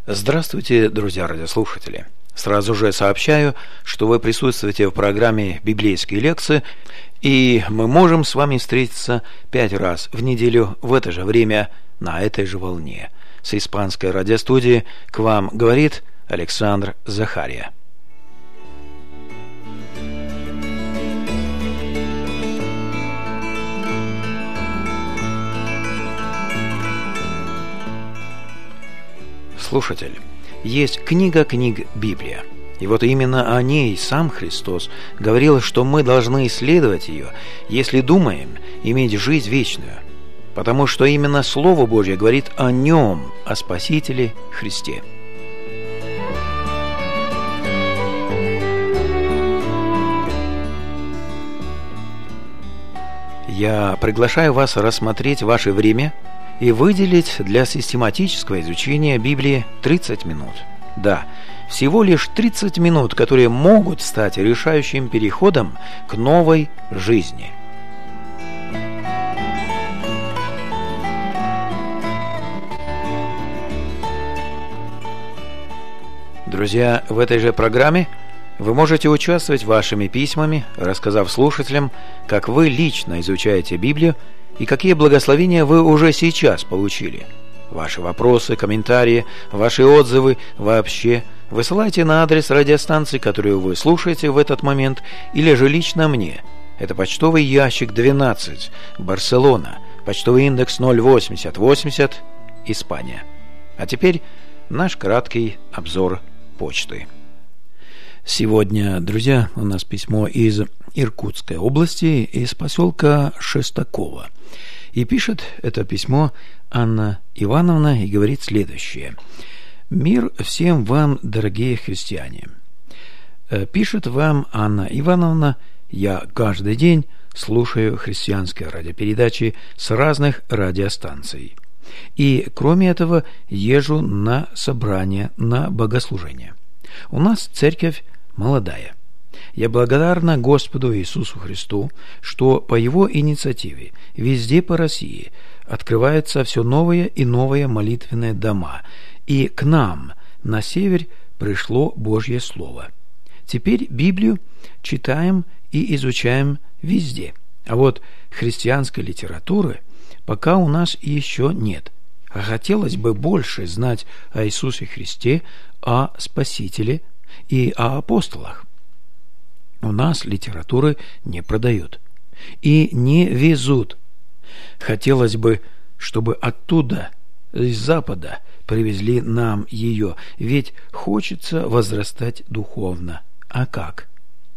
Здравствуйте, друзья радиослушатели! Сразу же сообщаю, что вы присутствуете в программе «Библейские лекции», и мы можем с вами встретиться 5 раз в неделю в это же время на этой же волне. С испанской радиостудии к вам говорит Александр Захария. Слушатель, есть книга книг Библия. И вот именно о ней сам Христос говорил, что мы должны исследовать ее, если думаем иметь жизнь вечную. Потому что именно Слово Божье говорит о Нем, о Спасителе Христе. Я приглашаю вас рассмотреть ваше время и выделить для систематического изучения Библии 30 минут. Да, всего лишь 30 минут, которые могут стать решающим переходом к новой жизни. Друзья, в этой же программе вы можете участвовать вашими письмами, рассказав слушателям, как вы лично изучаете Библию и какие благословения вы уже сейчас получили. Ваши вопросы, комментарии, ваши отзывы вообще высылайте на адрес радиостанции, которую вы слушаете в этот момент, или же лично мне. Это почтовый ящик 12, Барселона, почтовый индекс 08080, Испания. А теперь наш краткий обзор почты. Сегодня, друзья, у нас письмо из Иркутской области, из поселка Шестаково. И пишет это письмо Анна Ивановна и говорит следующее. «Мир всем вам, дорогие христиане. Пишет вам Анна Ивановна, я каждый день слушаю христианские радиопередачи с разных радиостанций. И, кроме этого, езжу на собрания, на богослужения. У нас церковь молодая. Я благодарна Господу Иисусу Христу, что по Его инициативе везде по России открываются все новые и новые молитвенные дома, и к нам на север пришло Божье Слово. Теперь Библию читаем и изучаем везде, а вот христианской литературы пока у нас еще нет. А хотелось бы больше знать о Иисусе Христе, о Спасителе и о апостолах. У нас литературы не продают и не везут. Хотелось бы, чтобы оттуда, из Запада, привезли нам ее, ведь хочется возрастать духовно. А как?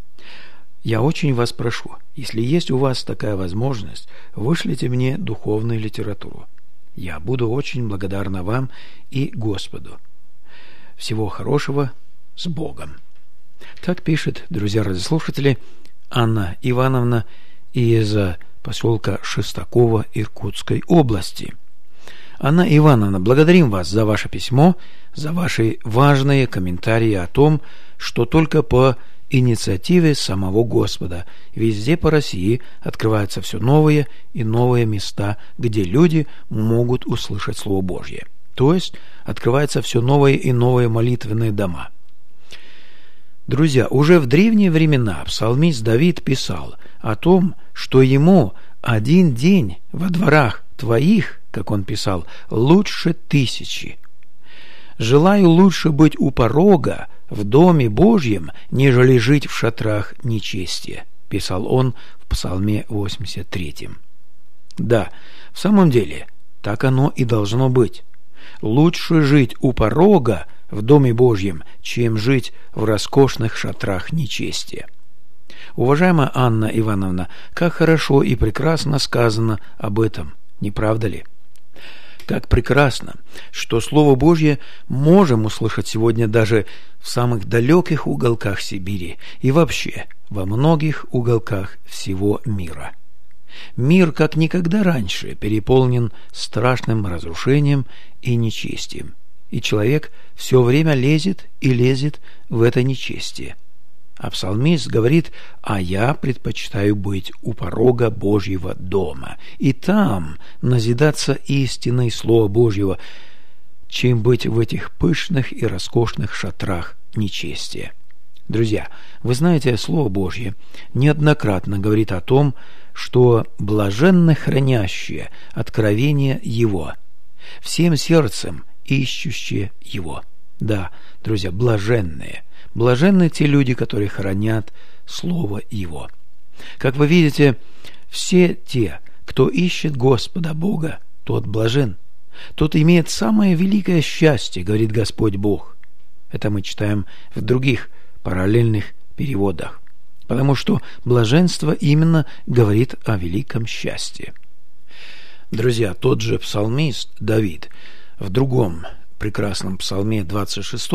Я очень вас прошу, если есть у вас такая возможность, вышлите мне духовную литературу. Я буду очень благодарна вам и Господу. Всего хорошего, с Богом». Так пишет, друзья радиослушатели, Анна Ивановна из поселка Шестаково Иркутской области. Анна Ивановна, благодарим вас за ваше письмо, за ваши важные комментарии о том, что только по инициативе самого Господа везде по России открываются все новые и новые места, где люди могут услышать Слово Божье. То есть открываются все новые и новые молитвенные дома. Друзья, уже в древние времена псалмист Давид писал о том, что ему один день во дворах твоих, как он писал, лучше 1000. «Желаю лучше быть у порога в доме Божьем, нежели жить в шатрах нечестия», писал он в Псалме 83. Да, в самом деле, так оно и должно быть. Лучше жить у порога в Доме Божьем, чем жить в роскошных шатрах нечестия. Уважаемая Анна Ивановна, как хорошо и прекрасно сказано об этом, не правда ли? Как прекрасно, что Слово Божье можем услышать сегодня даже в самых далеких уголках Сибири и вообще во многих уголках всего мира. Мир, как никогда раньше, переполнен страшным разрушением и нечестием, и человек все время лезет и лезет в это нечестие. А псалмист говорит: «А я предпочитаю быть у порога Божьего дома, и там назидаться истиной Слова Божьего, чем быть в этих пышных и роскошных шатрах нечестия. Друзья, вы знаете, Слово Божье неоднократно говорит о том, что блаженны хранящие откровение Его, всем сердцем ищущие Его. Да, друзья, блаженные. Блаженны те люди, которые хранят Слово Его. Как вы видите, все те, кто ищет Господа Бога, тот блажен. Тот имеет самое великое счастье, говорит Господь Бог. Это мы читаем в других параллельных переводах. Потому что блаженство именно говорит о великом счастье. Друзья, тот же псалмист Давид в другом прекрасном псалме 26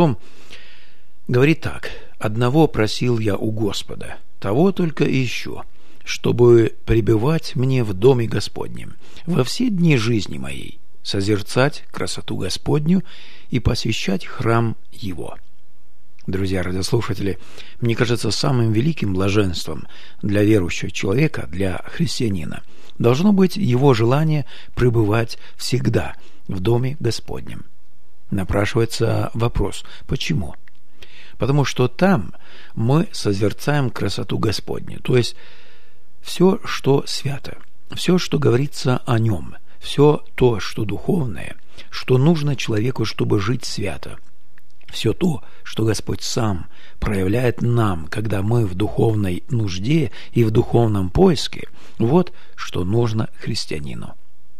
говорит так: «Одного просил я у Господа, того только ищу, чтобы пребывать мне в доме Господнем во все дни жизни моей, созерцать красоту Господню и посещать храм Его». Друзья радиослушатели, мне кажется, самым великим блаженством для верующего человека, для христианина, должно быть его желание пребывать всегда в доме Господнем. Напрашивается вопрос: почему? Потому что там мы созерцаем красоту Господню, то есть все, что свято, все, что говорится о Нем, все то, что духовное, что нужно человеку, чтобы жить свято, все то, что Господь сам проявляет нам, когда мы в духовной нужде и в духовном поиске, вот что нужно христианину.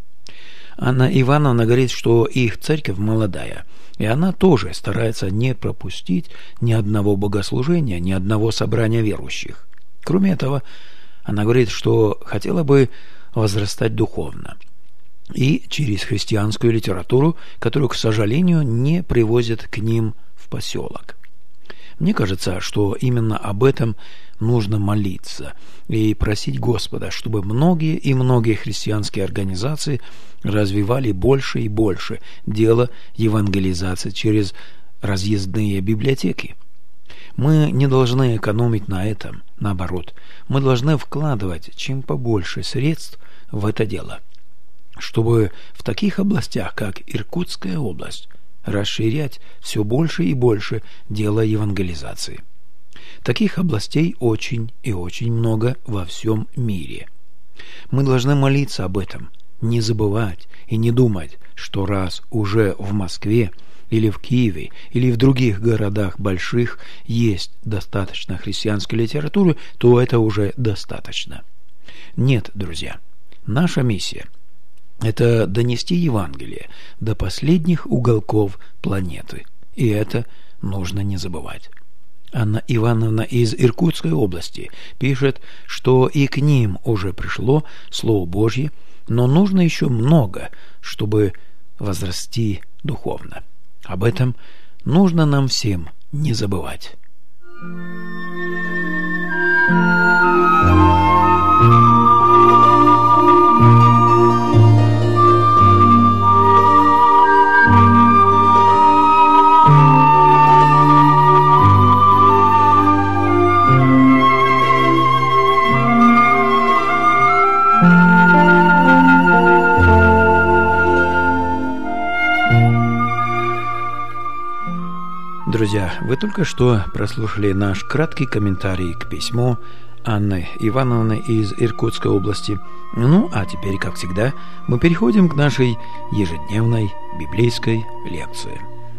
Анна Ивановна говорит, что их церковь молодая, и она тоже старается не пропустить ни одного богослужения, ни одного собрания верующих. Кроме этого, она говорит, что хотела бы возрастать духовно и через христианскую литературу, которую, к сожалению, не привозят к ним в поселок. Мне кажется, что именно об этом нужно молиться и просить Господа, чтобы многие и многие христианские организации развивали больше и больше дело евангелизации через разъездные библиотеки. Мы не должны экономить на этом, наоборот, мы должны вкладывать чем побольше средств в это дело, чтобы в таких областях, как Иркутская область, расширять все больше и больше дело евангелизации. Таких областей очень и очень много во всем мире. Мы должны молиться об этом, не забывать и не думать, что раз уже в Москве или в Киеве или в других городах больших есть достаточно христианской литературы, то это уже достаточно. Нет, друзья, наша миссия – это донести Евангелие до последних уголков планеты. И это нужно не забывать. Анна Ивановна из Иркутской области пишет, что и к ним уже пришло Слово Божье, но нужно еще много, чтобы возрасти духовно. Об этом нужно нам всем не забывать. Друзья, вы только что прослушали наш краткий комментарий к письму Анны Ивановны из Иркутской области. Ну, а теперь, как всегда, мы переходим к нашей ежедневной библейской лекции.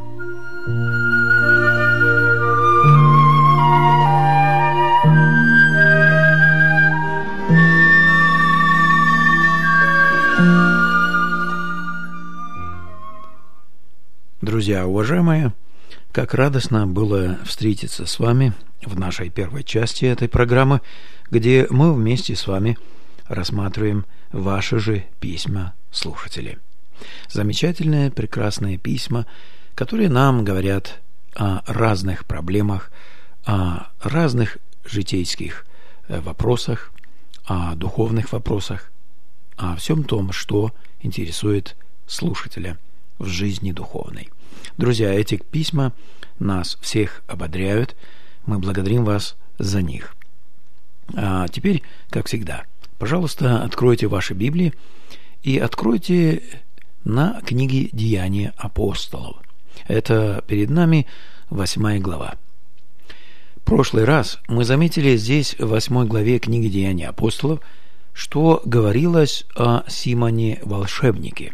Друзья, уважаемые, как радостно было встретиться с вами в нашей первой части этой программы, где мы вместе с вами рассматриваем ваши же письма, слушатели. Замечательные, прекрасные письма, которые нам говорят о разных проблемах, о разных житейских вопросах, о духовных вопросах, о всем том, что интересует слушателя в жизни духовной. Друзья, эти письма нас всех ободряют. Мы благодарим вас за них. А теперь, как всегда, пожалуйста, откройте ваши Библии и откройте на книге «Деяния апостолов». Это перед нами 8 глава. В прошлый раз мы заметили здесь в 8 главе книги «Деяния апостолов», что говорилось о Симоне-волшебнике.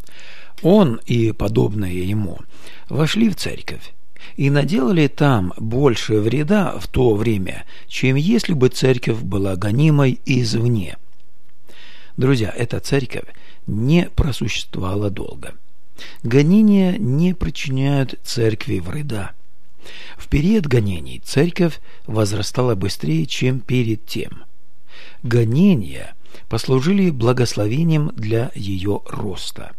Он и подобные ему вошли в церковь и наделали там больше вреда в то время, чем если бы церковь была гонимой извне. Друзья, эта церковь не просуществовала долго. Гонения не причиняют церкви вреда. В период гонений церковь возрастала быстрее, чем перед тем. Гонения послужили благословением для ее роста.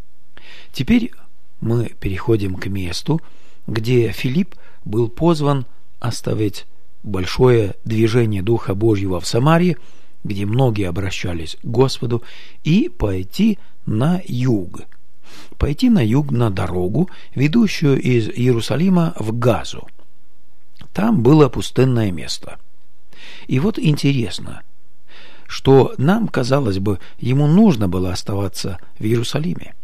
Теперь мы переходим к месту, где Филипп был позван оставить большое движение Духа Божьего в Самарии, где многие обращались к Господу, и пойти на юг. Пойти на юг на дорогу, ведущую из Иерусалима в Газу. Там было пустынное место. И вот интересно, что нам, казалось бы, ему нужно было оставаться в Иерусалиме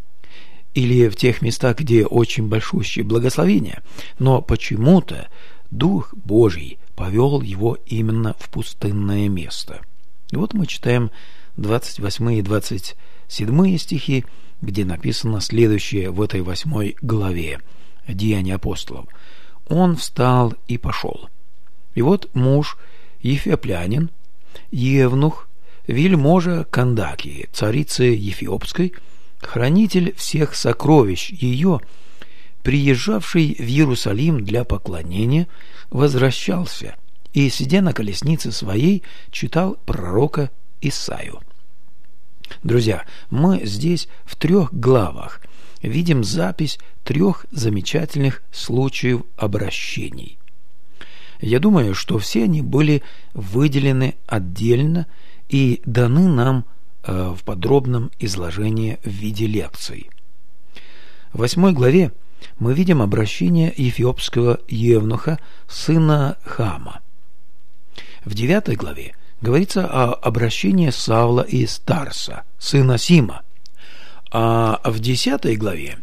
или в тех местах, где очень большущие благословения, но почему-то Дух Божий повел его именно в пустынное место. И вот мы читаем 28 и 27 стихи, где написано следующее в этой 8 главе «Деяния апостолов». «Он встал и пошел. И вот муж, ефиоплянин, евнух, вельможа Кандакии, царицы Ефиопской, хранитель всех сокровищ ее, приезжавший в Иерусалим для поклонения, возвращался и, сидя на колеснице своей, читал пророка Исаию». Друзья, мы здесь в 3 главах видим запись 3 замечательных случаев обращений. Я думаю, что все они были выделены отдельно и даны нам в подробном изложении в виде лекций. В 8 главе мы видим обращение эфиопского евнуха, сына Хама. В 9 главе говорится о обращении Савла из Тарса, сына Сима. А в 10 главе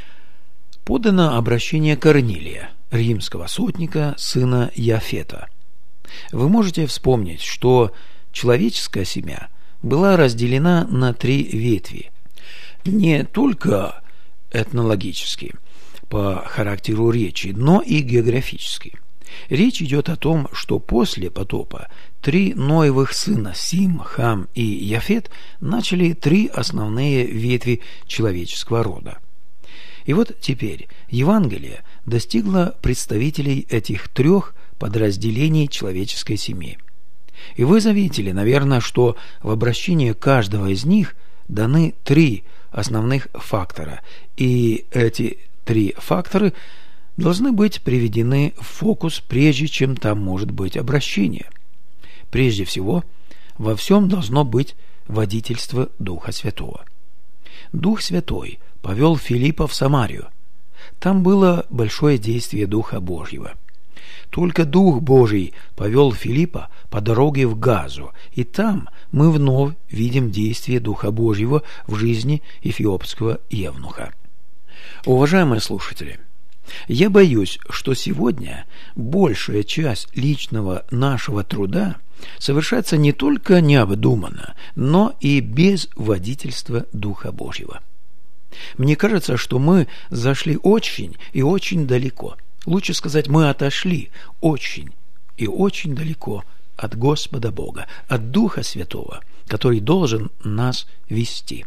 подано обращение Корнилия, римского сотника, сына Яфета. Вы можете вспомнить, что человеческая семья была разделена на 3 ветви, не только этнологически, по характеру речи, но и географически. Речь идет о том, что после потопа 3 Ноевых сына Сим, Хам и Яфет начали 3 основные ветви человеческого рода. И вот теперь Евангелие достигло представителей этих 3 подразделений человеческой семьи. И вы заметили, наверное, что в обращении каждого из них даны 3 основных фактора, и эти 3 фактора должны быть приведены в фокус, прежде чем там может быть обращение. Прежде всего, во всем должно быть водительство Духа Святого. Дух Святой повел Филиппа в Самарию. Там было большое действие Духа Божьего. Только Дух Божий повел Филиппа по дороге в Газу, и там мы вновь видим действие Духа Божьего в жизни эфиопского евнуха. Уважаемые слушатели, я боюсь, что сегодня большая часть личного нашего труда совершается не только необдуманно, но и без водительства Духа Божьего. Мне кажется, что мы зашли очень и очень далеко. Лучше сказать, мы отошли очень и очень далеко от Господа Бога, от Духа Святого, который должен нас вести.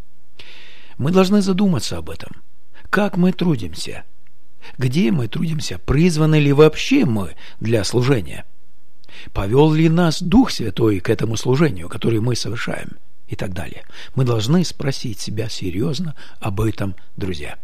Мы должны задуматься об этом. Как мы трудимся? Где мы трудимся? Призваны ли вообще мы для служения? Повел ли нас Дух Святой к этому служению, которое мы совершаем? И так далее. Мы должны спросить себя серьезно об этом, друзья.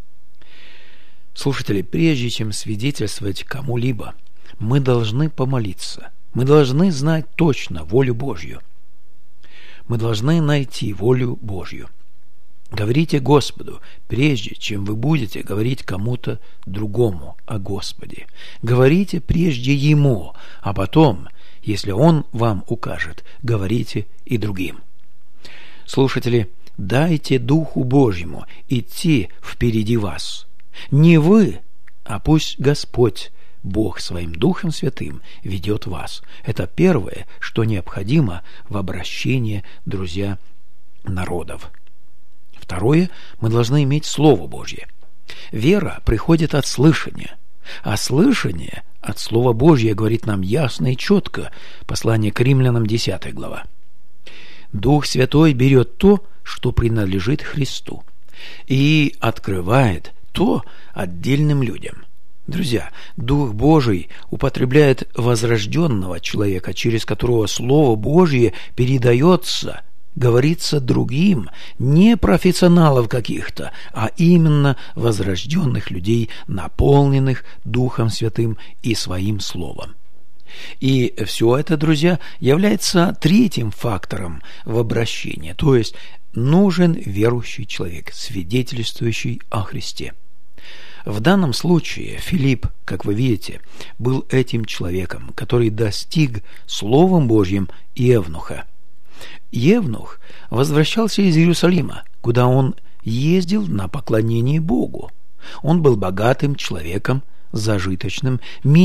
Слушатели, прежде чем свидетельствовать кому-либо, мы должны помолиться. Мы должны знать точно волю Божью. Мы должны найти волю Божью. Говорите Господу, прежде чем вы будете говорить кому-то другому о Господе. Говорите прежде Ему, а потом, если Он вам укажет, говорите и другим. Слушатели, дайте Духу Божьему идти впереди вас. Не вы, а пусть Господь, Бог своим Духом Святым ведет вас. Это первое, что необходимо в обращении, друзья, народов. Второе, мы должны иметь Слово Божье. Вера приходит от слышания, а слышание от Слова Божьего говорит нам ясно и четко. Послание к Римлянам, 10 глава. Дух Святой берет то, что принадлежит Христу, и открывает то отдельным людям. Друзья, Дух Божий употребляет возрожденного человека, через которого Слово Божье передается, говорится другим, не профессионалов каких-то, а именно возрожденных людей, наполненных Духом Святым и Своим Словом. И все это, друзья, является третьим фактором в обращении, то есть нужен верующий человек, свидетельствующий о Христе. В данном случае Филипп, как вы видите, был этим человеком, который достиг Словом Божьим Евнуха. Евнух возвращался из Иерусалима, куда он ездил на поклонение Богу. Он был богатым человеком, зажиточным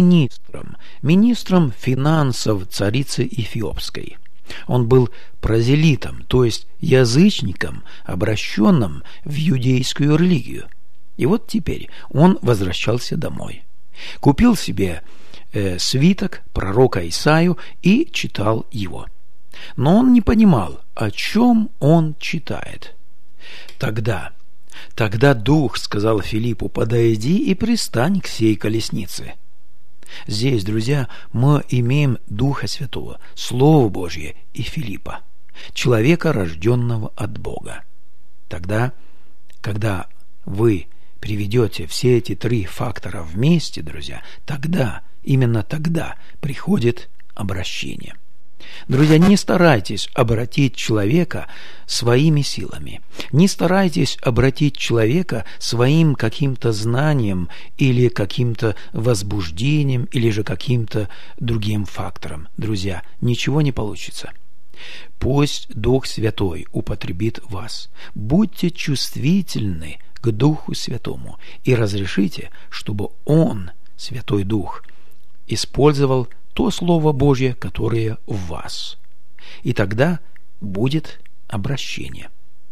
министром финансов царицы Эфиопской. Он был прозелитом, то есть язычником, обращенным в иудейскую религию. И вот теперь он возвращался домой. Купил себе свиток пророка Исаию и читал его. Но он не понимал, о чем он читает. Тогда Дух сказал Филиппу: «Подойди и пристань к сей колеснице». Здесь, друзья, мы имеем Духа Святого, Слово Божье и Филиппа, человека, рожденного от Бога. Тогда, когда вы приведете все эти три фактора вместе, друзья, именно тогда приходит обращение. Друзья, не старайтесь обратить человека своими силами. Не старайтесь обратить человека своим каким-то знанием или каким-то возбуждением или же каким-то другим фактором. Друзья, ничего не получится. Пусть Дух Святой употребит вас. Будьте чувствительны к Духу Святому и разрешите, чтобы Он, Святой Дух, использовал то Слово Божье, которое в вас. И тогда будет обращение.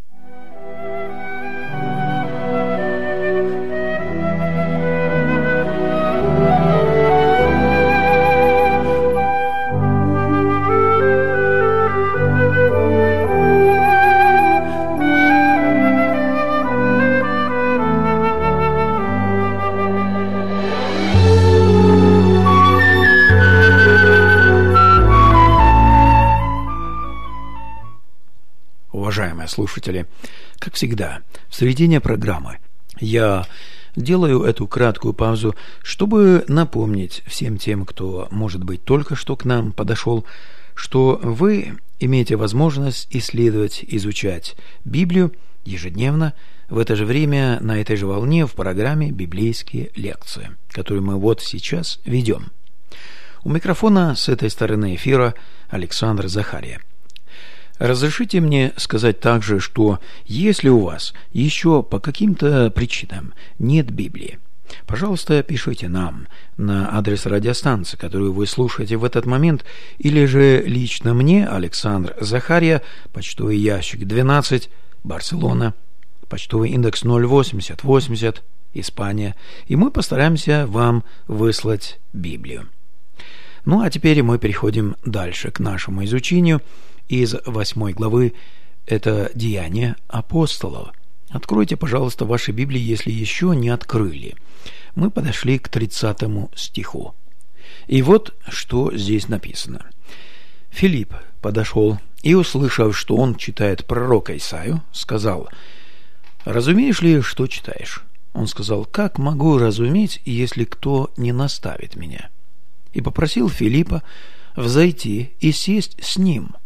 Уважаемые слушатели, как всегда, в середине программы я делаю эту краткую паузу, чтобы напомнить всем тем, кто, может быть, только что к нам подошел, что вы имеете возможность исследовать, изучать Библию ежедневно, в это же время, на этой же волне, в программе «Библейские лекции», которую мы вот сейчас ведем. У микрофона с этой стороны эфира Александр Захария. Разрешите мне сказать также, что если у вас еще по каким-то причинам нет Библии, пожалуйста, пишите нам на адрес радиостанции, которую вы слушаете в этот момент, или же лично мне, Александр Захария, почтовый ящик 12, Барселона, почтовый индекс 08080, Испания, и мы постараемся вам выслать Библию. Ну, а теперь мы переходим дальше к нашему изучению из 8 главы, это Деяния апостолов. Откройте, пожалуйста, ваши Библии, если еще не открыли. Мы подошли к 30 стиху. И вот что здесь написано. Филипп подошел и, услышав, что он читает пророка Исаию, сказал: «Разумеешь ли, что читаешь?» Он сказал: «Как могу разуметь, если кто не наставит меня?» И попросил Филиппа взойти и сесть с ним.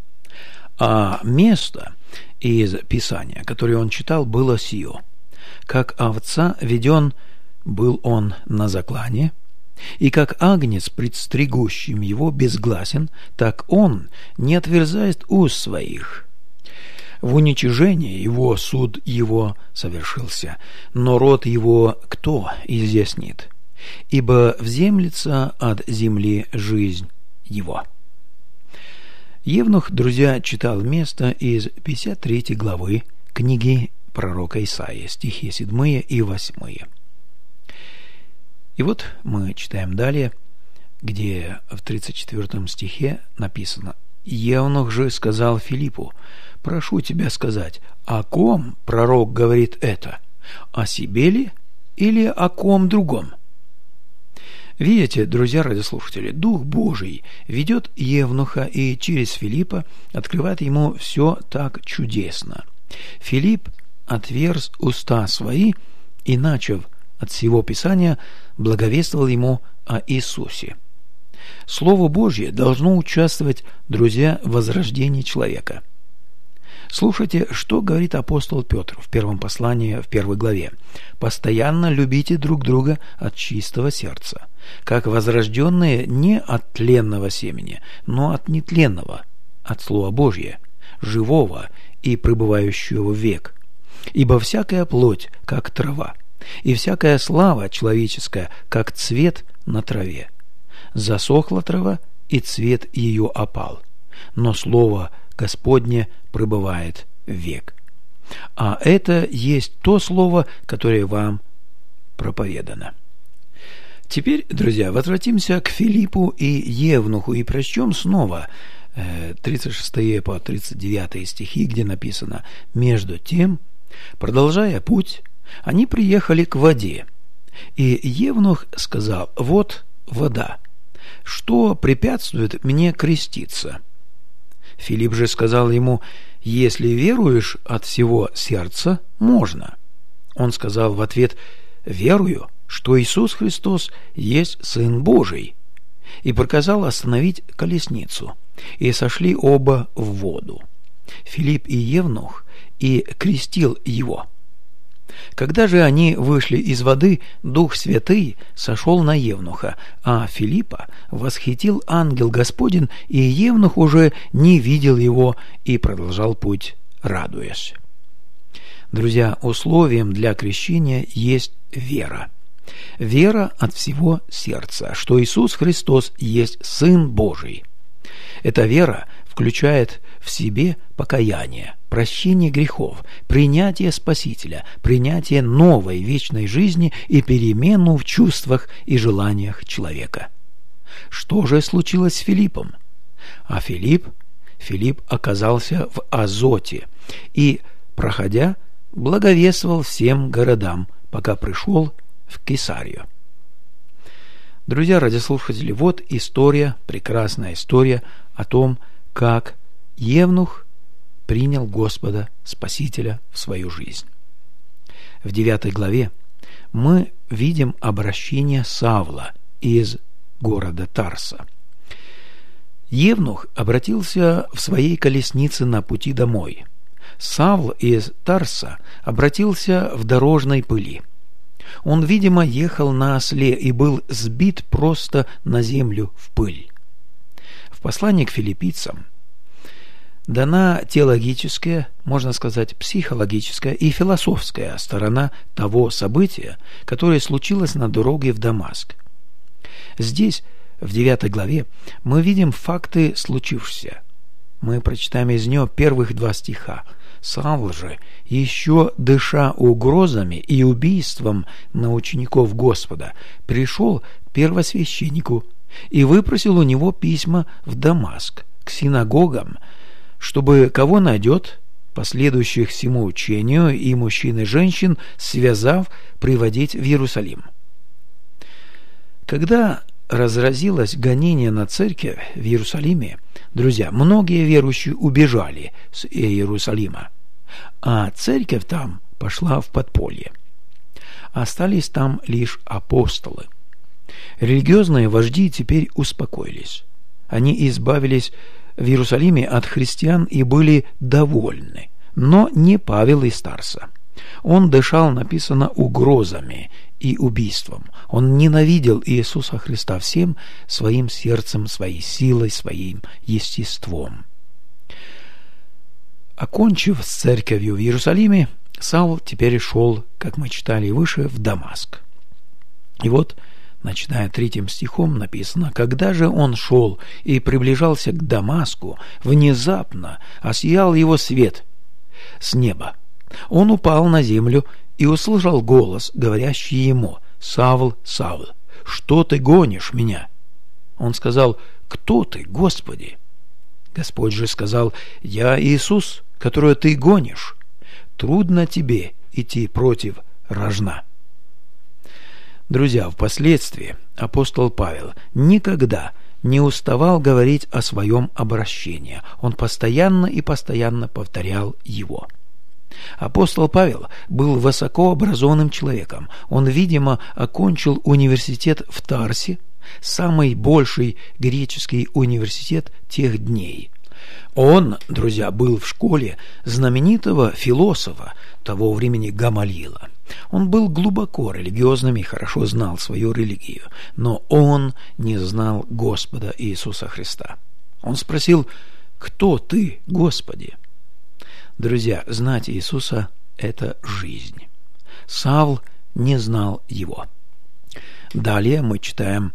А место из Писания, которое он читал, было сие: «Как овца веден был он на заклане, и как агнец пред стригущим его безгласен, так он не отверзает уст своих». В уничижении его суд его совершился, но род его кто изъяснит? Ибо вземлется от земли жизнь его». Евнух, друзья, читал место из 53 главы книги пророка Исаии, стихи 7 и 8. И вот мы читаем далее, где в 34 стихе написано: «Евнух же сказал Филиппу: прошу тебя сказать, о ком пророк говорит это, о себе ли или о ком другом?» Видите, друзья радиослушатели, Дух Божий ведет Евнуха и через Филиппа открывает ему все так чудесно. Филипп отверз уста свои и, начав от всего Писания, благовествовал ему о Иисусе. Слово Божье должно участвовать, друзья, в возрождении человека. Слушайте, что говорит апостол Петр в первом послании, в 1 главе. «Постоянно любите друг друга от чистого сердца, как возрожденные не от тленного семени, но от нетленного, от Слова Божия, живого и пребывающего век. Ибо всякая плоть, как трава, и всякая слава человеческая, как цвет на траве. Засохла трава, и цвет ее опал, но слово Господне пребывает век. А это есть то слово, которое вам проповедано». Теперь, друзья, возвратимся к Филиппу и Евнуху и прочтем снова 36 по 39 стихи, где написано: «Между тем, продолжая путь, они приехали к воде, и Евнух сказал: вот вода, что препятствует мне креститься? Филипп же сказал ему: если веруешь от всего сердца, можно. Он сказал в ответ: верую, что Иисус Христос есть Сын Божий, и приказал остановить колесницу, и сошли оба в воду, Филипп и Евнух, и крестил его. Когда же они вышли из воды, Дух Святый сошел на Евнуха, а Филиппа восхитил ангел Господень, и Евнух уже не видел его и продолжал путь, радуясь». Друзья, условием для крещения есть вера. Вера от всего сердца, что Иисус Христос есть Сын Божий. Эта вера включает в себе покаяние, прощение грехов, принятие Спасителя, принятие новой вечной жизни и перемену в чувствах и желаниях человека. Что же случилось с Филиппом? А Филипп оказался в Азоте и, проходя, благовествовал всем городам, пока пришел в Кесарию. Друзья радиослушатели, вот история, прекрасная история о том, как Евнух принял Господа Спасителя в свою жизнь. В 9 главе мы видим обращение Савла из города Тарса. Евнух обратился в своей колеснице на пути домой. Савл из Тарса обратился в дорожной пыли. Он, видимо, ехал на осле и был сбит просто на землю в пыль. В послании к филиппийцам дана теологическая, можно сказать, психологическая и философская сторона того события, которое случилось на дороге в Дамаск. Здесь, в 9 главе, мы видим факты случившегося. Мы прочитаем из него первых 2 стиха. Савл же, еще дыша угрозами и убийством на учеников Господа, пришел к первосвященнику и выпросил у него письма в Дамаск, к синагогам, чтобы кого найдет, последующих всему учению, и мужчин и женщин, связав, приводить в Иерусалим. Когда разразилось гонение на церковь в Иерусалиме, друзья, многие верующие убежали с Иерусалима, а церковь там пошла в подполье. Остались там лишь апостолы. Религиозные вожди теперь успокоились. Они избавились в Иерусалиме от христиан и были довольны, но не Павел из Тарса. Он дышал, написано, угрозами и убийством. Он ненавидел Иисуса Христа всем своим сердцем, своей силой, своим естеством. Окончив с церковью в Иерусалиме, Савл теперь шел, как мы читали выше, в Дамаск. И вот, начиная 3 стихом, написано: «Когда же он шел и приближался к Дамаску, внезапно осиял его свет с неба. Он упал на землю и услышал голос, говорящий ему: „Савл, Савл, что ты гонишь меня?“ Он сказал: „Кто ты, Господи?“ Господь же сказал: „Я Иисус, которого ты гонишь. Трудно тебе идти против рожна“». Друзья, впоследствии апостол Павел никогда не уставал говорить о своем обращении. Он постоянно и постоянно повторял его. Апостол Павел был высокообразованным человеком. Он, видимо, окончил университет в Тарсе, самый большой греческий университет тех дней. Он, друзья, был в школе знаменитого философа того времени Гамалиила. Он был глубоко религиозным и хорошо знал свою религию, но он не знал Господа Иисуса Христа. Он спросил: «Кто ты, Господи?» Друзья, знать Иисуса – это жизнь. Савл не знал его. Далее мы читаем: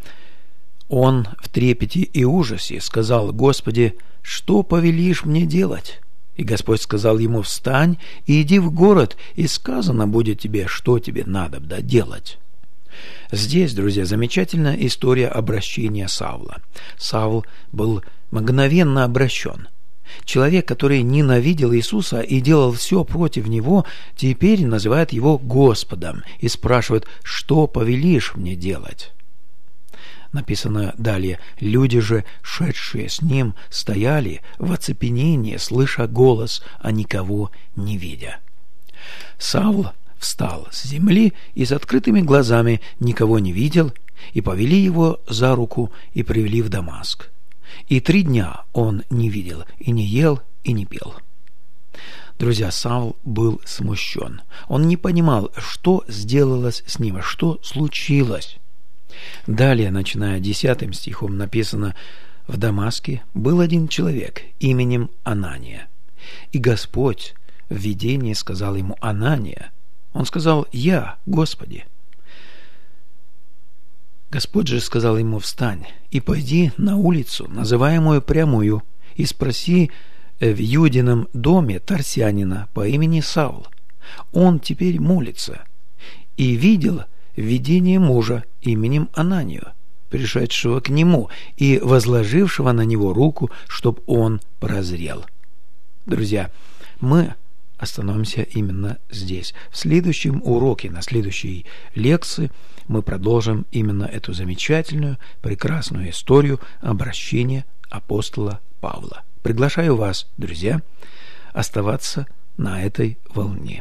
«Он в трепете и ужасе сказал: „Господи, что повелишь мне делать?“ И Господь сказал ему: „Встань и иди в город, и сказано будет тебе, что тебе надобно делать“». Здесь, друзья, замечательная история обращения Савла. Савл был мгновенно обращен. Человек, который ненавидел Иисуса и делал все против него, теперь называет его Господом и спрашивает: «Что повелишь мне делать?». Написано далее: «Люди же, шедшие с ним, стояли в оцепенении, слыша голос, а никого не видя». Савл встал с земли и с открытыми глазами никого не видел, и повели его за руку и привели в Дамаск. И 3 дня он не видел, и не ел, и не пил. Друзья, Савл был смущен. Он не понимал, что сделалось с ним, что случилось. Далее, начиная 10 стихом, написано: «В Дамаске был один человек именем Анания. И Господь в видении сказал ему: „Анания“. Он сказал: „Я, Господи“. Господь же сказал ему: „Встань и пойди на улицу, называемую Прямую, и спроси в Юдином доме тарсянина по имени Савл. Он теперь молится, и видел видение мужа именем Ананию, пришедшего к нему и возложившего на него руку, чтоб он прозрел“». Друзья, мы остановимся именно здесь. В следующем уроке, на следующей лекции мы продолжим именно эту замечательную, прекрасную историю обращения апостола Павла. Приглашаю вас, друзья, оставаться на этой волне.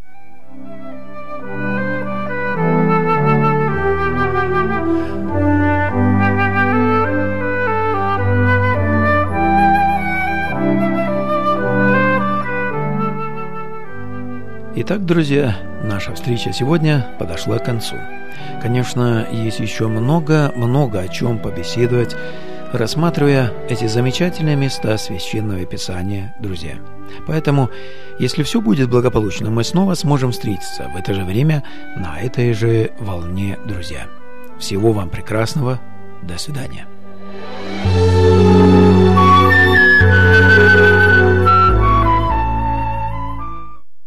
Итак, друзья, наша встреча сегодня подошла к концу. Конечно, есть еще много о чем побеседовать, рассматривая эти замечательные места Священного Писания, друзья. Поэтому, если все будет благополучно, мы снова сможем встретиться в это же время на этой же волне, друзья. Всего вам прекрасного. До свидания.